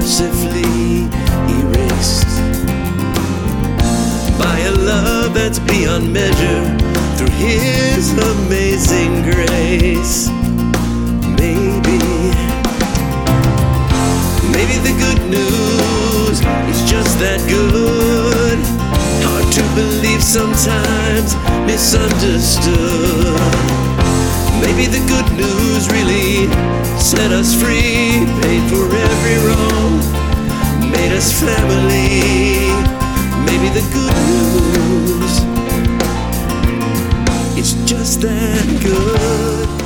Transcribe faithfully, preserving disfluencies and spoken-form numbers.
mercifully erased by a love that's beyond measure through His amazing grace. Maybe, maybe the good news is just that good. Hard to believe sometimes, misunderstood. Maybe the good news really set us free, paid for every wrong, made us family. Maybe the good news, it's just that good.